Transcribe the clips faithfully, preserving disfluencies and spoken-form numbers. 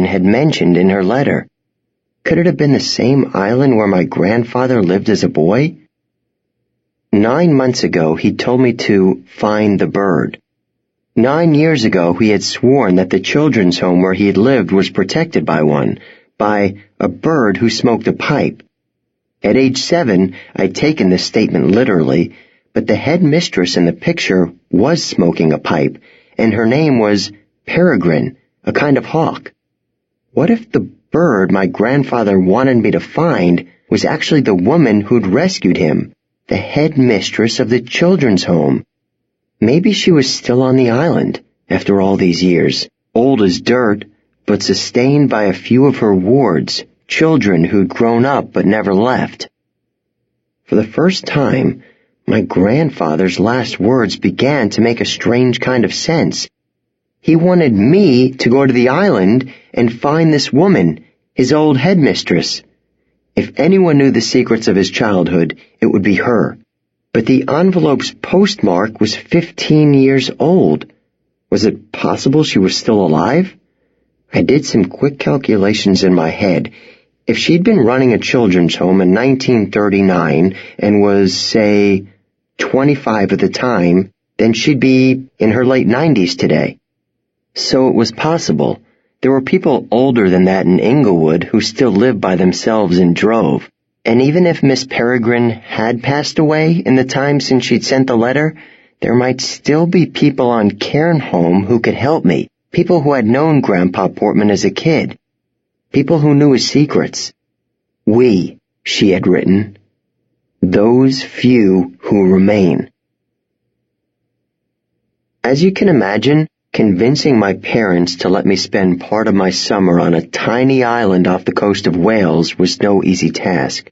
Peregrine had mentioned in her letter. Could it have been the same island where my grandfather lived as a boy? Nine months ago, he told me to find the bird. Nine years ago, he had sworn that the children's home where he had lived was protected by one, by a bird who smoked a pipe. At age seven, I'd taken this statement literally, but the head mistress in the picture was smoking a pipe, and her name was Peregrine, a kind of hawk. What if the bird my grandfather wanted me to find was actually the woman who'd rescued him, the head mistress of the children's home? Maybe she was still on the island, after all these years, old as dirt, but sustained by a few of her wards, children who'd grown up but never left. For the first time, my grandfather's last words began to make a strange kind of sense. He wanted me to go to the island and find this woman, his old headmistress. If anyone knew the secrets of his childhood, it would be her. But the envelope's postmark was fifteen years old. Was it possible she was still alive? I did some quick calculations in my head. If she'd been running a children's home in nineteen thirty-nine and was, say, twenty-five at the time, then she'd be in her late nineties today. So it was possible. There were people older than that in Inglewood who still lived by themselves and drove. And even if Miss Peregrine had passed away in the time since she'd sent the letter, there might still be people on Cairnholm who could help me, people who had known Grandpa Portman as a kid, people who knew his secrets. We, she had written, those few who remain. As you can imagine, convincing my parents to let me spend part of my summer on a tiny island off the coast of Wales was no easy task.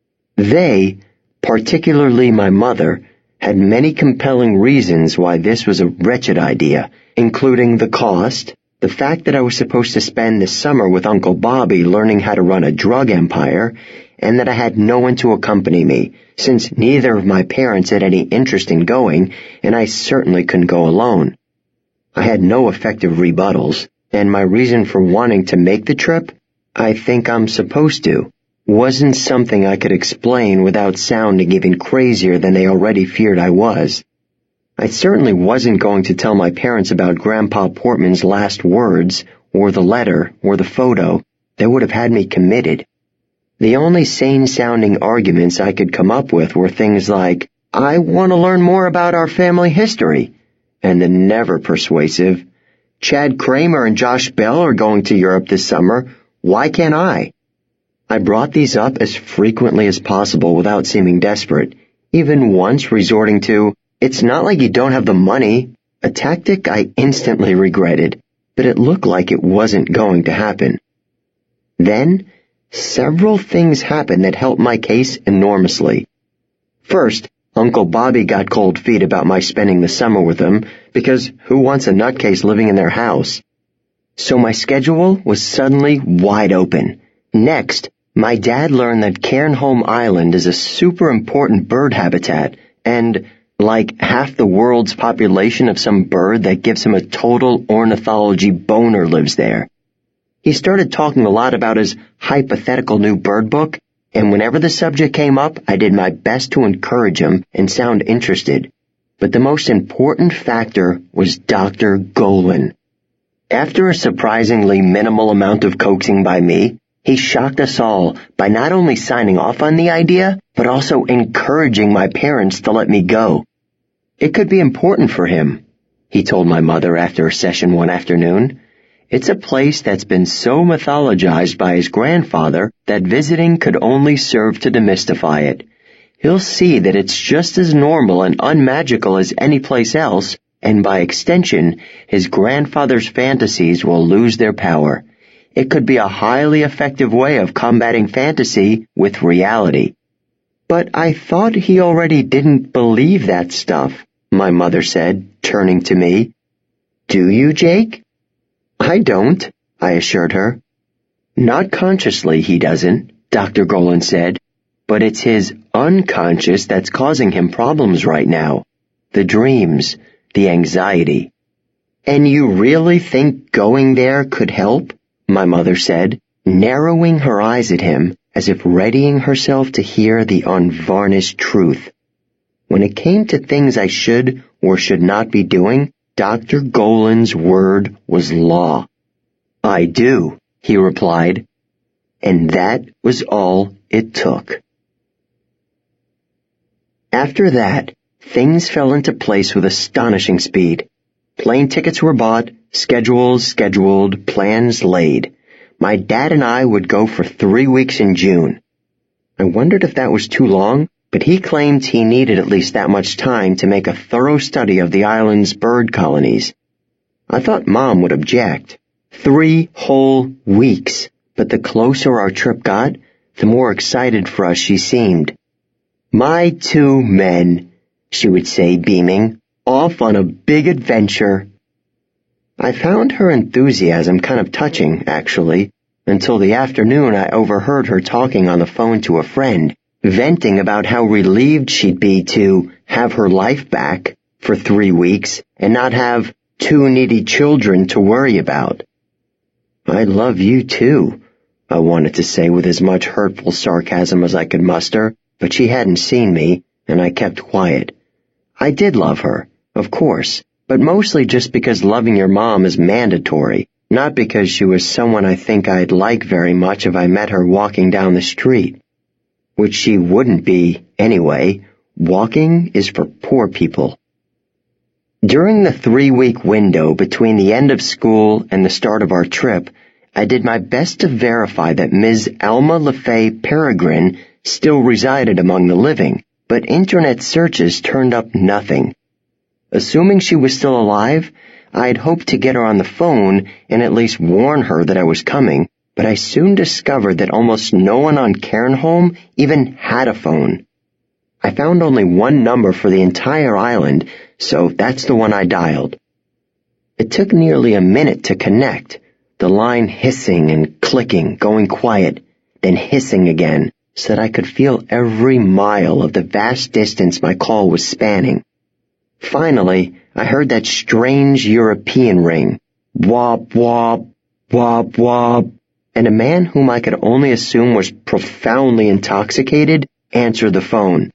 They, particularly my mother, had many compelling reasons why this was a wretched idea, including the cost, the fact that I was supposed to spend the summer with Uncle Bobby learning how to run a drug empire, and that I had no one to accompany me, since neither of my parents had any interest in going, and I certainly couldn't go alone. I had no effective rebuttals, and my reason for wanting to make the trip, I think I'm supposed to, wasn't something I could explain without sounding even crazier than they already feared I was. I certainly wasn't going to tell my parents about Grandpa Portman's last words, or the letter, or the photo. That would have had me committed. The only sane-sounding arguments I could come up with were things like, I want to learn more about our family history, and the never persuasive, Chad Kramer and Josh Bell are going to Europe this summer. Why can't I? I brought these up as frequently as possible without seeming desperate, even once resorting to, it's not like you don't have the money, a tactic I instantly regretted, but it looked like it wasn't going to happen. Then, several things happened that helped my case enormously. First, Uncle Bobby got cold feet about my spending the summer with him, because who wants a nutcase living in their house? So my schedule was suddenly wide open. Next, my dad learned that Cairnholm Island is a super important bird habitat, and like half the world's population of some bird that gives him a total ornithology boner lives there. He started talking a lot about his hypothetical new bird book, and whenever the subject came up, I did my best to encourage him and sound interested. But the most important factor was Doctor Golan. After a surprisingly minimal amount of coaxing by me, he shocked us all by not only signing off on the idea, but also encouraging my parents to let me go. It could be important for him, he told my mother after a session one afternoon. It's a place that's been so mythologized by his grandfather that visiting could only serve to demystify it. He'll see that it's just as normal and unmagical as any place else, and by extension, his grandfather's fantasies will lose their power. It could be a highly effective way of combating fantasy with reality. But I thought he already didn't believe that stuff, my mother said, turning to me. Do you, Jake? I don't, I assured her. Not consciously he doesn't, Doctor Golan said, but it's his unconscious that's causing him problems right now. The dreams, the anxiety. And you really think going there could help? my mother said, narrowing her eyes at him as if readying herself to hear the unvarnished truth. When it came to things I should or should not be doing, Doctor Golan's word was law. "I do," he replied, and that was all it took. After that, things fell into place with astonishing speed. Plane tickets were bought, schedules scheduled, plans laid. My dad and I would go for three weeks in June. I wondered if that was too long, but he claimed he needed at least that much time to make a thorough study of the island's bird colonies. I thought Mom would object. Three whole weeks. But the closer our trip got, the more excited for us she seemed. "My two men," she would say, beaming, "off on a big adventure." I found her enthusiasm kind of touching, actually, until the afternoon I overheard her talking on the phone to a friend, venting about how relieved she'd be to have her life back for three weeks and not have two needy children to worry about. "I love you too," I wanted to say with as much hurtful sarcasm as I could muster, but she hadn't seen me, and I kept quiet. I did love her, of course, but mostly just because loving your mom is mandatory, not because she was someone I think I'd like very much if I met her walking down the street. Which she wouldn't be, anyway. Walking is for poor people. During the three-week window between the end of school and the start of our trip, I did my best to verify that Miz Alma LeFay Peregrine still resided among the living, but internet searches turned up nothing. Assuming she was still alive, I had hoped to get her on the phone and at least warn her that I was coming, but I soon discovered that almost no one on Cairnholm even had a phone. I found only one number for the entire island, so that's the one I dialed. It took nearly a minute to connect, the line hissing and clicking, going quiet, then hissing again, so that I could feel every mile of the vast distance my call was spanning. Finally, I heard that strange European ring, wop wop, wop wop, and a man whom I could only assume was profoundly intoxicated answered the phone.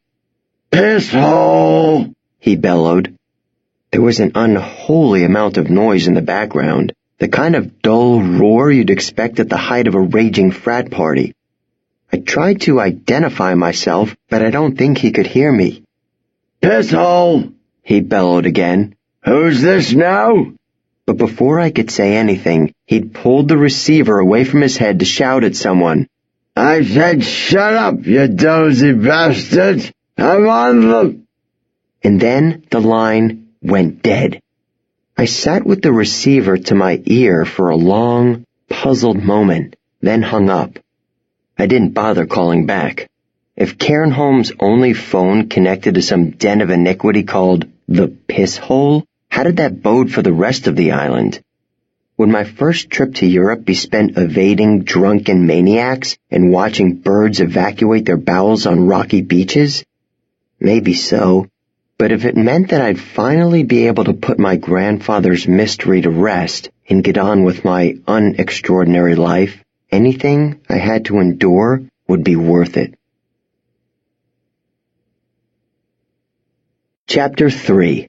"Pisshole!" he bellowed. There was an unholy amount of noise in the background, the kind of dull roar you'd expect at the height of a raging frat party. I tried to identify myself, but I don't think he could hear me. "Pisshole!" he bellowed again. "Who's this now?" But before I could say anything, he'd pulled the receiver away from his head to shout at someone. "I said shut up, you dozy bastard! I'm on the—" And then the line went dead. I sat with the receiver to my ear for a long, puzzled moment, then hung up. I didn't bother calling back. If Cairnholm's only phone connected to some den of iniquity called the Piss Hole, how did that bode for the rest of the island? Would my first trip to Europe be spent evading drunken maniacs and watching birds evacuate their bowels on rocky beaches? Maybe so, but if it meant that I'd finally be able to put my grandfather's mystery to rest and get on with my unextraordinary life, anything I had to endure would be worth it. Chapter three.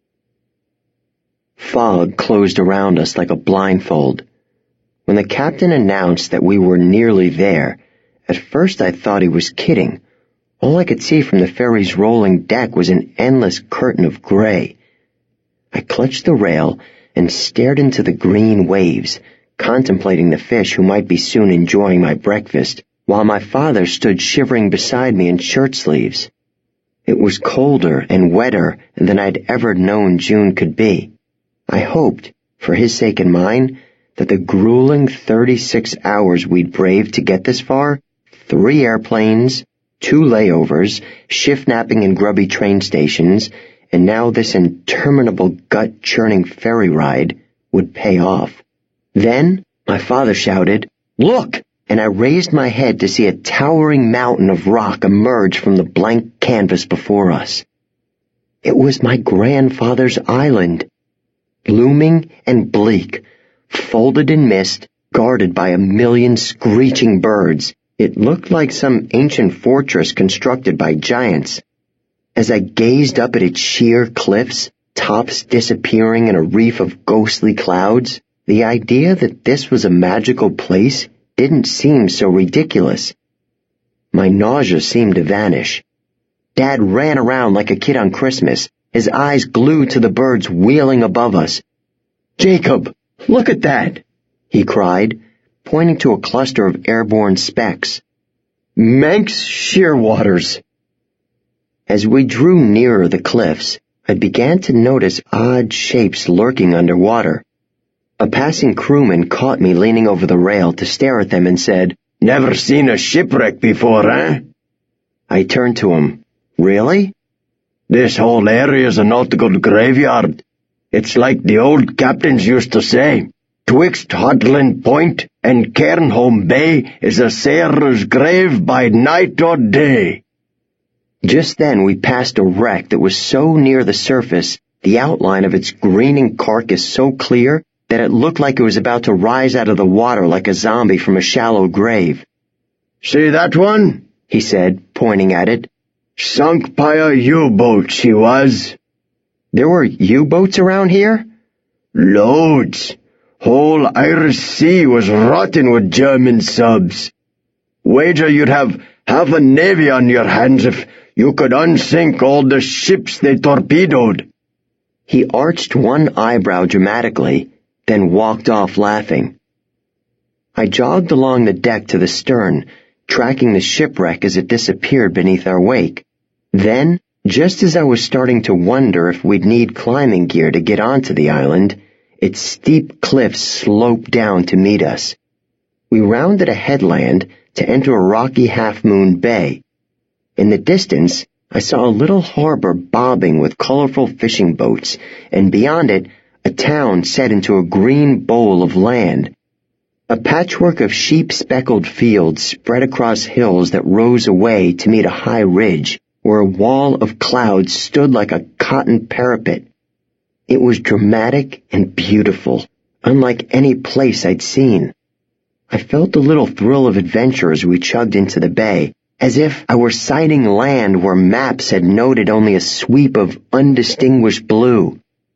Fog closed around us like a blindfold. When the captain announced that we were nearly there, at first I thought he was kidding. All I could see from the ferry's rolling deck was an endless curtain of gray. I clutched the rail and stared into the green waves, contemplating the fish who might be soon enjoying my breakfast, while my father stood shivering beside me in shirt sleeves. It was colder and wetter than I'd ever known June could be. I hoped, for his sake and mine, that the grueling thirty-six hours we'd braved to get this far, three airplanes, two layovers, shift-napping in grubby train stations, and now this interminable gut-churning ferry ride, would pay off. Then, my father shouted, "Look!" and I raised my head to see a towering mountain of rock emerge from the blank canvas before us. It was my grandfather's island. Looming and bleak, folded in mist, guarded by a million screeching birds. It looked like some ancient fortress constructed by giants. As I gazed up at its sheer cliffs, tops disappearing in a reef of ghostly clouds, the idea that this was a magical place didn't seem so ridiculous. My nausea seemed to vanish. Dad ran around like a kid on Christmas, his eyes glued to the birds wheeling above us. "Jacob, look at that!" he cried, pointing to a cluster of airborne specks. "Manx shearwaters." As we drew nearer the cliffs, I began to notice odd shapes lurking underwater. A passing crewman caught me leaning over the rail to stare at them and said, "Never seen a shipwreck before, eh?" I turned to him. "Really?" "This whole area's a nautical graveyard. It's like the old captains used to say, twixt Hotland Point and Cairnholm Bay is a sailor's grave by night or day." Just then we passed a wreck that was so near the surface, the outline of its greening carcass so clear that it looked like it was about to rise out of the water like a zombie from a shallow grave. "See that one?" he said, pointing at it. "Sunk by a U-boat, she was." "There were U-boats around here?" "Loads. Whole Irish Sea was rotten with German subs. Wager you'd have half a navy on your hands if you could unsink all the ships they torpedoed." He arched one eyebrow dramatically, then walked off laughing. I jogged along the deck to the stern, tracking the shipwreck as it disappeared beneath our wake. Then, just as I was starting to wonder if we'd need climbing gear to get onto the island, its steep cliffs sloped down to meet us. We rounded a headland to enter a rocky half-moon bay. In the distance, I saw a little harbor bobbing with colorful fishing boats, and beyond it, a town set into a green bowl of land. A patchwork of sheep-speckled fields spread across hills that rose away to meet a high ridge, where a wall of clouds stood like a cotton parapet. It was dramatic and beautiful, unlike any place I'd seen. I felt a little thrill of adventure as we chugged into the bay, as if I were sighting land where maps had noted only a sweep of undistinguished blue.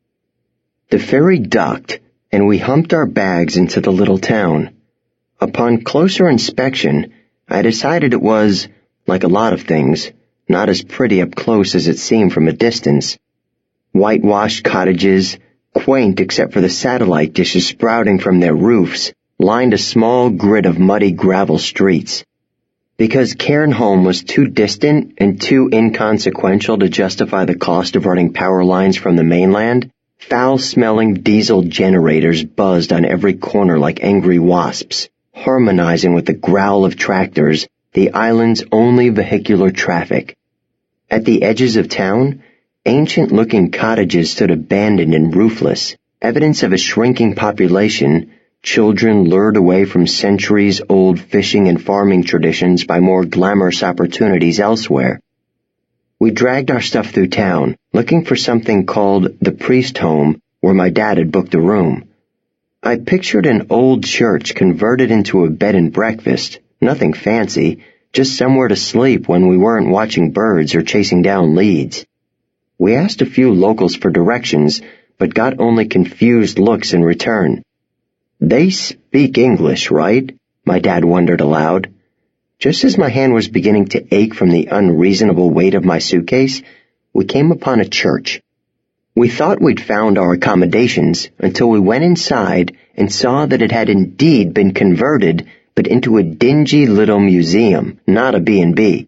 The ferry docked, and we humped our bags into the little town. Upon closer inspection, I decided it was, like a lot of things, not as pretty up close as it seemed from a distance. Whitewashed cottages, quaint except for the satellite dishes sprouting from their roofs, lined a small grid of muddy gravel streets. Because Cairnholm was too distant and too inconsequential to justify the cost of running power lines from the mainland, foul-smelling diesel generators buzzed on every corner like angry wasps, harmonizing with the growl of tractors, the island's only vehicular traffic. At the edges of town, ancient-looking cottages stood abandoned and roofless, evidence of a shrinking population, children lured away from centuries-old fishing and farming traditions by more glamorous opportunities elsewhere. We dragged our stuff through town, looking for something called the Priest Home, where my dad had booked a room. I pictured an old church converted into a bed and breakfast, nothing fancy, just somewhere to sleep when we weren't watching birds or chasing down leads. We asked a few locals for directions, but got only confused looks in return. "They speak English, right?" my dad wondered aloud. Just as my hand was beginning to ache from the unreasonable weight of my suitcase, we came upon a church. We thought we'd found our accommodations until we went inside and saw that it had indeed been converted, but into a dingy little museum, not a B and B.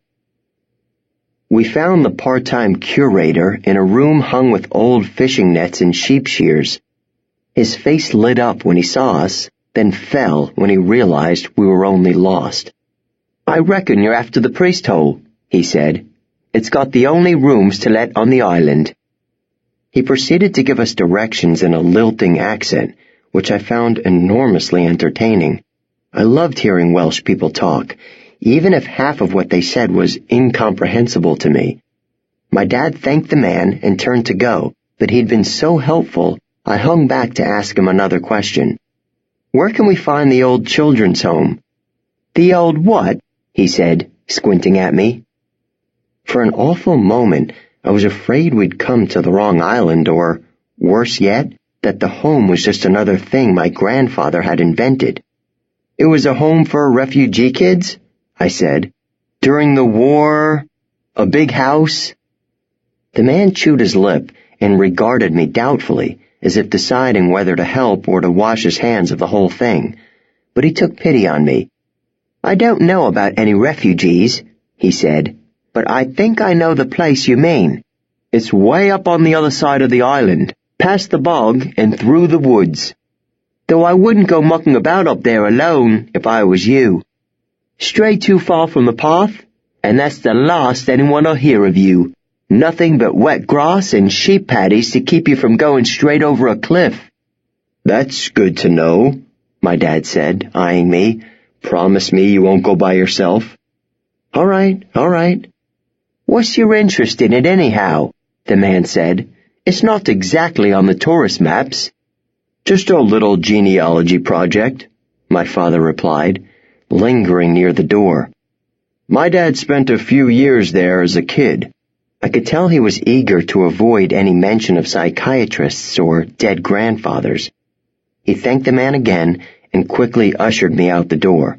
We found the part-time curator in a room hung with old fishing nets and sheep shears. His face lit up when he saw us, then fell when he realized we were only lost. "I reckon you're after the priest hole," he said. "It's got the only rooms to let on the island." He proceeded to give us directions in a lilting accent, which I found enormously entertaining. I loved hearing Welsh people talk, even if half of what they said was incomprehensible to me. My dad thanked the man and turned to go, but he'd been so helpful, I hung back to ask him another question. Where can we find the old children's home?" "The old what?" he said, squinting at me. For an awful moment, I was afraid we'd come to the wrong island, or, worse yet, that the home was just another thing my grandfather had invented. "It was a home for refugee kids?" I said. "During the war? A big house?" The man chewed his lip and regarded me doubtfully, as if deciding whether to help or to wash his hands of the whole thing. But he took pity on me. "I don't know about any refugees," he said, "but I think I know the place you mean. It's way up on the other side of the island, past the bog and through the woods. Though I wouldn't go mucking about up there alone if I was you. Stray too far from the path, and that's the last anyone'll hear of you. Nothing but wet grass and sheep patties to keep you from going straight over a cliff." "That's good to know," my dad said, eyeing me. "Promise me you won't go by yourself." All right, all right. "What's your interest in it anyhow?" the man said. "It's not exactly on the tourist maps." "Just a little genealogy project," my father replied, lingering near the door. "My dad spent a few years there as a kid." I could tell he was eager to avoid any mention of psychiatrists or dead grandfathers. He thanked the man again and quickly ushered me out the door.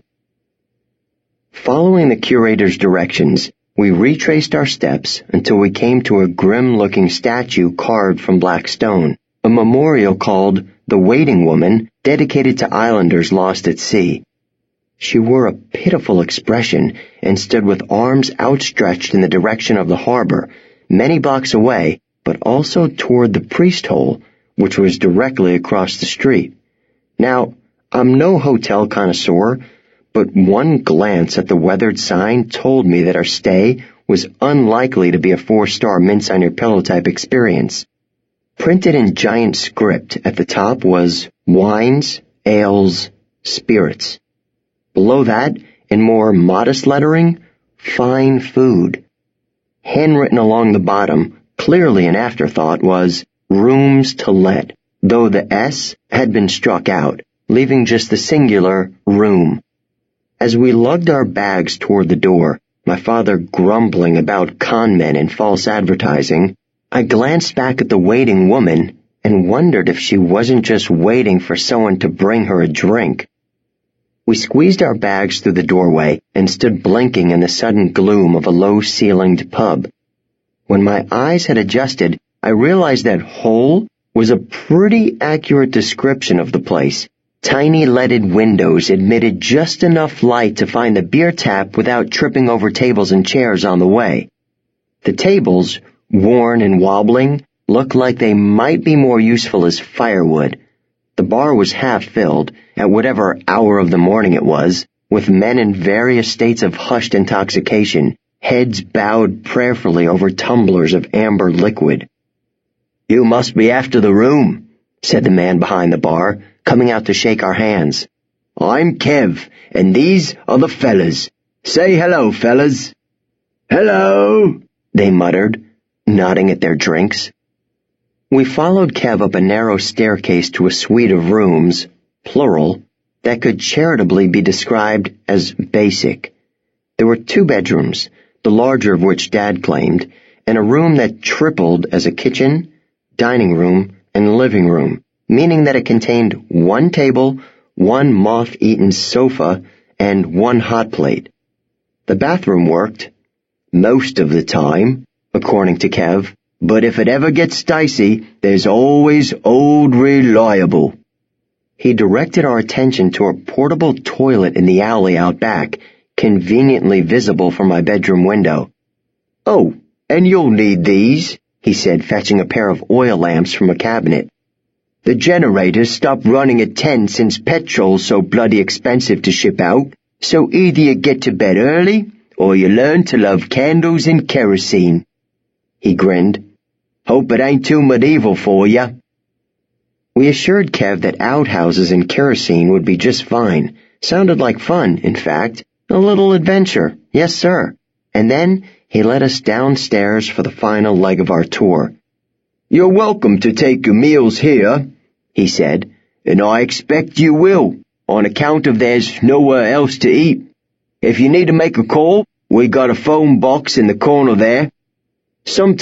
Following the curator's directions, we retraced our steps until we came to a grim-looking statue carved from black stone, a memorial called The Waiting Woman, dedicated to islanders lost at sea. She wore a pitiful expression and stood with arms outstretched in the direction of the harbor, many blocks away, but also toward the priest hole, which was directly across the street. Now, I'm no hotel connoisseur, but one glance at the weathered sign told me that our stay was unlikely to be a four-star mince-on-your-pillow type experience. Printed in giant script at the top was wines, ales, spirits. Below that, in more modest lettering, fine food. Handwritten along the bottom, clearly an afterthought, was rooms to let, though the S had been struck out, leaving just the singular room. As we lugged our bags toward the door, my father grumbling about con men and false advertising, I glanced back at the waiting woman and wondered if she wasn't just waiting for someone to bring her a drink. We squeezed our bags through the doorway and stood blinking in the sudden gloom of a low-ceilinged pub. When my eyes had adjusted, I realized that hole was a pretty accurate description of the place. Tiny leaded windows admitted just enough light to find the beer tap without tripping over tables and chairs on the way. The tables, worn and wobbling, looked like they might be more useful as firewood. The bar was half filled, at whatever hour of the morning it was, with men in various states of hushed intoxication, heads bowed prayerfully over tumblers of amber liquid. "You must be after the room," said the man behind the bar, coming out to shake our hands. "I'm Kev, and these are the fellas. Say hello, fellas." "Hello," they muttered, nodding at their drinks. We followed Kev up a narrow staircase to a suite of rooms, plural, that could charitably be described as basic. There were two bedrooms, the larger of which Dad claimed, and a room that tripled as a kitchen, dining room, and living room, meaning that it contained one table, one moth-eaten sofa, and one hot plate. The bathroom worked, most of the time, according to Kev, but if it ever gets dicey, there's always Old Reliable. He directed our attention to a portable toilet in the alley out back, conveniently visible from my bedroom window. "Oh, and you'll need these," he said, fetching a pair of oil lamps from a cabinet. "The generators stopped running at ten since petrol's so bloody expensive to ship out, so either you get to bed early, or you learn to love candles and kerosene." He grinned. "Hope it ain't too medieval for ya." We assured Kev that outhouses and kerosene would be just fine. Sounded like fun, in fact. A little adventure. Yes, sir. And then he led us downstairs for the final leg of our tour. "You're welcome to take your meals here," he said, "and I expect you will. on account of there's nowhere else to eat. If you need to make a call, we got a phone box in the corner there. Sometimes